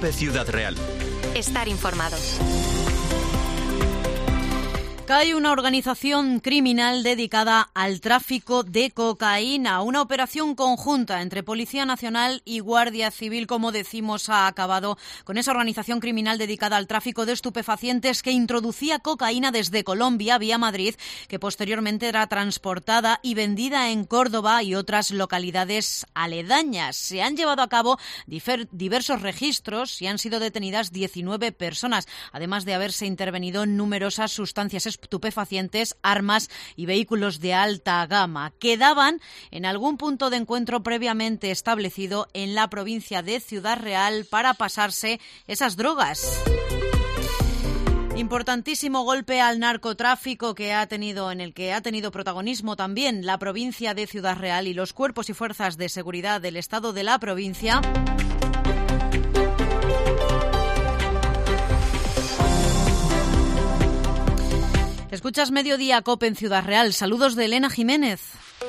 COPE Ciudad Real. Estar informado. Cae una organización criminal dedicada al tráfico de cocaína. Una operación conjunta entre Policía Nacional y Guardia Civil, como decimos, ha acabado con esa organización criminal dedicada al tráfico de estupefacientes que introducía cocaína desde Colombia vía Madrid, que posteriormente era transportada y vendida en Córdoba y otras localidades aledañas. Se han llevado a cabo diversos registros y han sido detenidas 19 personas, además de haberse intervenido numerosas sustancias estupefacientes, armas y vehículos de alta gama. Quedaban en algún punto de encuentro previamente establecido en la provincia de Ciudad Real para pasarse esas drogas. Importantísimo golpe al narcotráfico en el que ha tenido protagonismo también la provincia de Ciudad Real y los cuerpos y fuerzas de seguridad del estado de la provincia. Escuchas Mediodía COPE en Ciudad Real. Saludos de Elena Jiménez.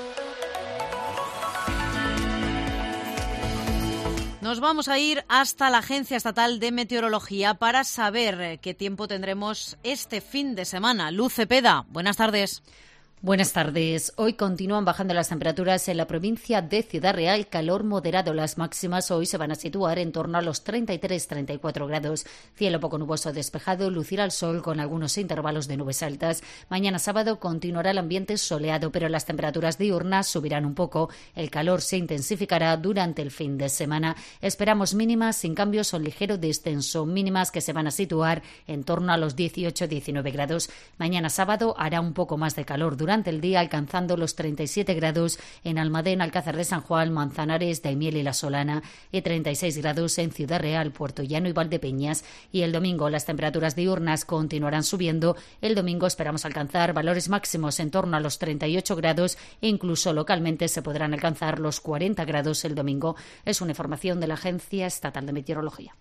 Nos vamos a ir hasta la Agencia Estatal de Meteorología para saber qué tiempo tendremos este fin de semana. Luz Cepeda, buenas tardes. Buenas tardes. Hoy continúan bajando las temperaturas en la provincia de Ciudad Real, calor moderado. Las máximas hoy se van a situar en torno a los 33-34 grados. Cielo poco nuboso despejado, lucirá el sol con algunos intervalos de nubes altas. Mañana sábado continuará el ambiente soleado, pero las temperaturas diurnas subirán un poco. El calor se intensificará durante el fin de semana. Esperamos mínimas sin cambios o ligero descenso, mínimas que se van a situar en torno a los 18-19 grados. Mañana sábado hará un poco más de calor durante el día, alcanzando los 37 grados en Almadén, Alcázar de San Juan, Manzanares, Daimiel y La Solana, y 36 grados en Ciudad Real, Puerto Llano y Valdepeñas. Y el domingo las temperaturas diurnas continuarán subiendo. El domingo esperamos alcanzar valores máximos en torno a los 38 grados e incluso localmente se podrán alcanzar los 40 grados el domingo. Es una información de la Agencia Estatal de Meteorología.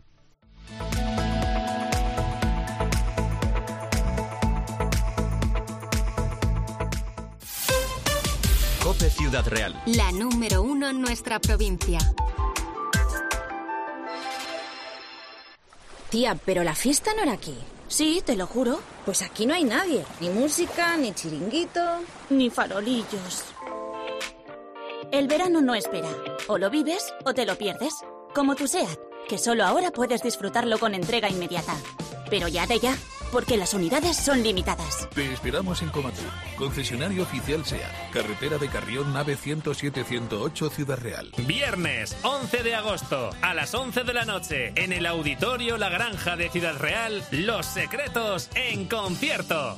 COPE Ciudad Real. La número 1 en nuestra provincia. Tía, pero la fiesta no era aquí. Sí, te lo juro. Pues aquí no hay nadie. Ni música, ni chiringuito, ni farolillos. El verano no espera. O lo vives o te lo pierdes. Como tu SEAT, que solo ahora puedes disfrutarlo con entrega inmediata. Pero ya de ya, porque las unidades son limitadas. Te esperamos en Comatur, concesionario oficial SEAT, carretera de Carrión, nave 107-108, Ciudad Real. Viernes 11 de agosto, a las 11 de la noche, en el Auditorio La Granja de Ciudad Real, Los Secretos en concierto.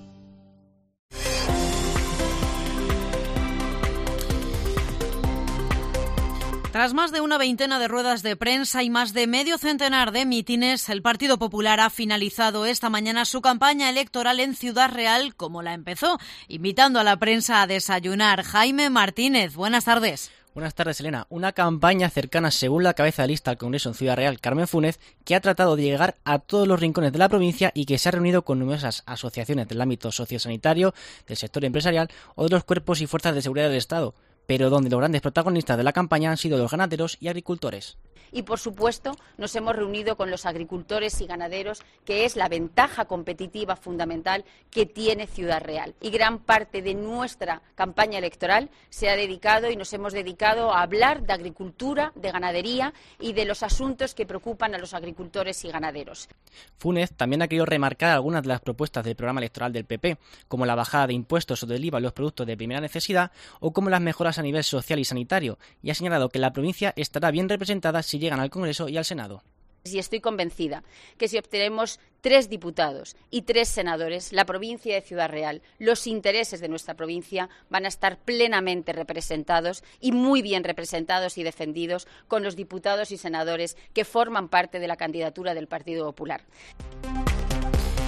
Tras más de una veintena de ruedas de prensa y más de medio centenar de mítines, el Partido Popular ha finalizado esta mañana su campaña electoral en Ciudad Real como la empezó, invitando a la prensa a desayunar. Jaime Martínez, buenas tardes. Buenas tardes, Elena. Una campaña cercana, según la cabeza de lista al Congreso en Ciudad Real, Carmen Fúnez, que ha tratado de llegar a todos los rincones de la provincia y que se ha reunido con numerosas asociaciones del ámbito sociosanitario, del sector empresarial o de los cuerpos y fuerzas de seguridad del Estado, pero donde los grandes protagonistas de la campaña han sido los ganaderos y agricultores. Y, por supuesto, nos hemos reunido con los agricultores y ganaderos, que es la ventaja competitiva fundamental que tiene Ciudad Real. Y gran parte de nuestra campaña electoral se ha dedicado y nos hemos dedicado a hablar de agricultura, de ganadería y de los asuntos que preocupan a los agricultores y ganaderos. Fúnez también ha querido remarcar algunas de las propuestas del programa electoral del PP, como la bajada de impuestos o del IVA en los productos de primera necesidad o como las mejoras a nivel social y sanitario, y ha señalado que la provincia estará bien representada si llegan al Congreso y al Senado. Y estoy convencida que si obtenemos 3 diputados y 3 senadores, la provincia de Ciudad Real, los intereses de nuestra provincia van a estar plenamente representados y muy bien representados y defendidos con los diputados y senadores que forman parte de la candidatura del Partido Popular.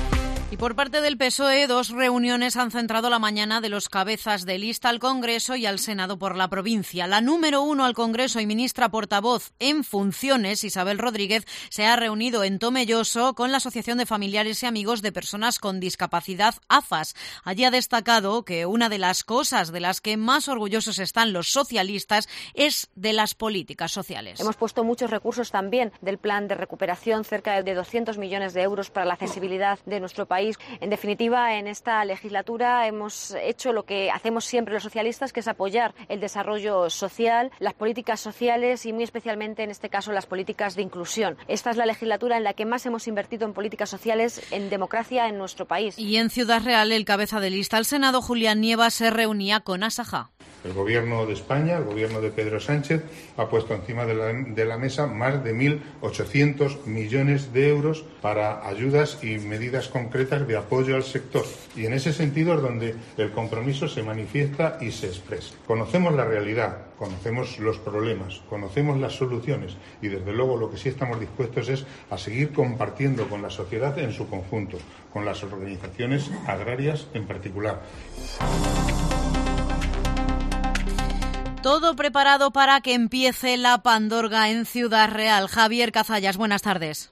Y por parte del PSOE, 2 reuniones han centrado la mañana de los cabezas de lista al Congreso y al Senado por la provincia. La número 1 al Congreso y ministra portavoz en funciones, Isabel Rodríguez, se ha reunido en Tomelloso con la Asociación de Familiares y Amigos de Personas con Discapacidad, AFAS. Allí ha destacado que una de las cosas de las que más orgullosos están los socialistas es de las políticas sociales. Hemos puesto muchos recursos también del plan de recuperación, cerca de 200 millones de euros para la accesibilidad de nuestro país. En definitiva, en esta legislatura hemos hecho lo que hacemos siempre los socialistas, que es apoyar el desarrollo social, las políticas sociales y muy especialmente en este caso las políticas de inclusión. Esta es la legislatura en la que más hemos invertido en políticas sociales, en democracia en nuestro país. Y en Ciudad Real, el cabeza de lista al Senado, Julián Nieva, se reunía con Asaja. El Gobierno de España, el Gobierno de Pedro Sánchez, ha puesto encima de la mesa más de 1.800 millones de euros para ayudas y medidas concretas de apoyo al sector. Y en ese sentido es donde el compromiso se manifiesta y se expresa. Conocemos la realidad, conocemos los problemas, conocemos las soluciones y desde luego lo que sí estamos dispuestos es a seguir compartiendo con la sociedad en su conjunto, con las organizaciones agrarias en particular. Todo preparado para que empiece la pandorga en Ciudad Real. Javier Cazallas, buenas tardes.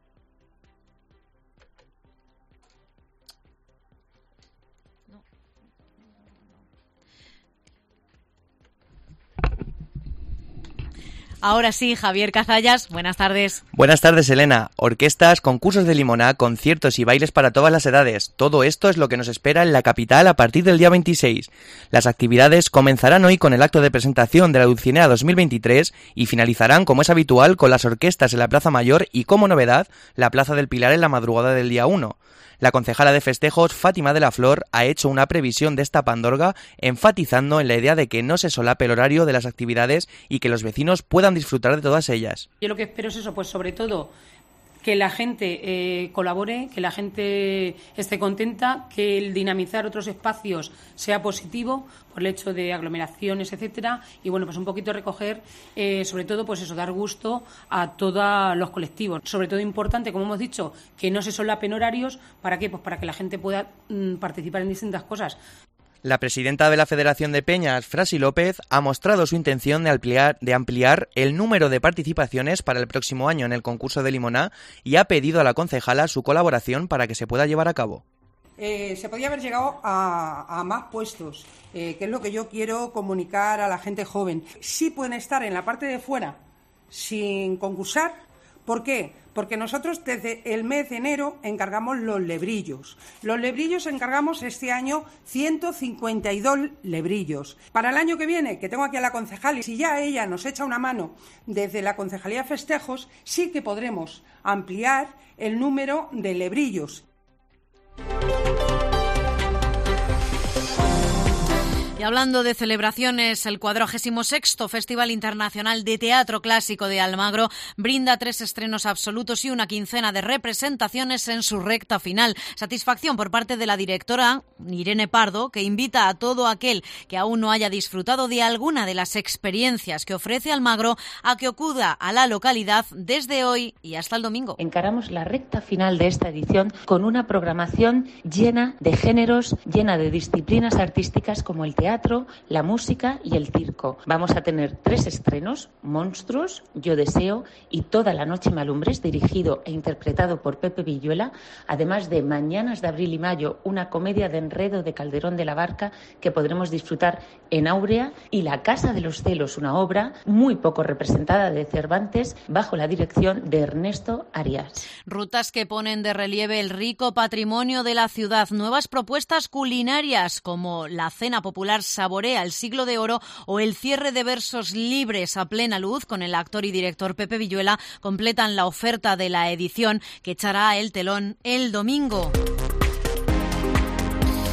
Ahora sí, Javier Cazallas, buenas tardes. Buenas tardes, Elena. Orquestas, concursos de limonada, conciertos y bailes para todas las edades. Todo esto es lo que nos espera en la capital a partir del día 26. Las actividades comenzarán hoy con el acto de presentación de la Dulcinea 2023 y finalizarán, como es habitual, con las orquestas en la Plaza Mayor y, como novedad, la Plaza del Pilar en la madrugada del día 1. La concejala de festejos, Fátima de la Flor, ha hecho una previsión de esta pandorga, enfatizando en la idea de que no se solape el horario de las actividades y que los vecinos puedan disfrutar de todas ellas. Yo lo que espero es eso, pues sobre todo que la gente colabore, que la gente esté contenta, que el dinamizar otros espacios sea positivo por el hecho de aglomeraciones, etcétera, y bueno, pues un poquito recoger, sobre todo, pues eso, dar gusto a todos los colectivos. Sobre todo importante, como hemos dicho, que no se solapen horarios. ¿Para qué? Pues para que la gente pueda participar en distintas cosas. La presidenta de la Federación de Peñas, Frasi López, ha mostrado su intención de ampliar el número de participaciones para el próximo año en el concurso de limoná y ha pedido a la concejala su colaboración para que se pueda llevar a cabo. Se podía haber llegado a más puestos, que es lo que yo quiero comunicar a la gente joven. Sí pueden estar en la parte de fuera sin concursar. ¿Por qué? Porque nosotros desde el mes de enero encargamos los lebrillos. Los lebrillos encargamos este año 152 lebrillos. Para el año que viene, que tengo aquí a la concejal, y si ya ella nos echa una mano desde la Concejalía de Festejos, sí que podremos ampliar el número de lebrillos. Y hablando de celebraciones, el 46º Festival Internacional de Teatro Clásico de Almagro brinda 3 estrenos absolutos y una quincena de representaciones en su recta final. Satisfacción por parte de la directora Irene Pardo, que invita a todo aquel que aún no haya disfrutado de alguna de las experiencias que ofrece Almagro a que acuda a la localidad desde hoy y hasta el domingo. Encaramos la recta final de esta edición con una programación llena de géneros, llena de disciplinas artísticas como el teatro, la música y el circo. Vamos a tener 3 estrenos: Monstruos, Yo Deseo y Toda la Noche Malumbres, dirigido e interpretado por Pepe Villuela, además de Mañanas de Abril y Mayo, una comedia de enredo de Calderón de la Barca que podremos disfrutar en Áurea, y La Casa de los Celos, una obra muy poco representada de Cervantes bajo la dirección de Ernesto Arias. Rutas que ponen de relieve el rico patrimonio de la ciudad, nuevas propuestas culinarias como la cena popular Saborea el Siglo de Oro o el cierre de versos libres a plena luz con el actor y director Pepe Villuela completan la oferta de la edición que echará el telón el domingo.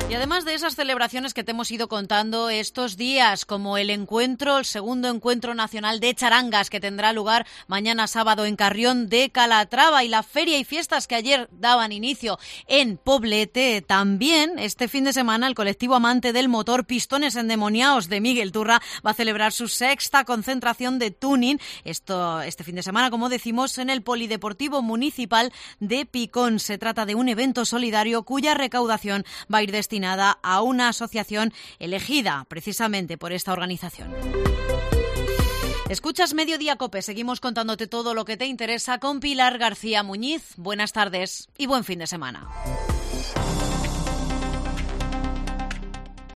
Y además de esas celebraciones que te hemos ido contando estos días, como el segundo encuentro nacional de charangas que tendrá lugar mañana sábado en Carrión de Calatrava, y la feria y fiestas que ayer daban inicio en Poblete, también este fin de semana el colectivo amante del motor Pistones Endemoniados de Miguel Turra va a celebrar su 6ª concentración de tuning, este fin de semana, como decimos, en el Polideportivo Municipal de Picón. Se trata de un evento solidario cuya recaudación va a ir destinada a una asociación elegida precisamente por esta organización. Escuchas Mediodía COPE, seguimos contándote todo lo que te interesa con Pilar García Muñiz. Buenas tardes y buen fin de semana.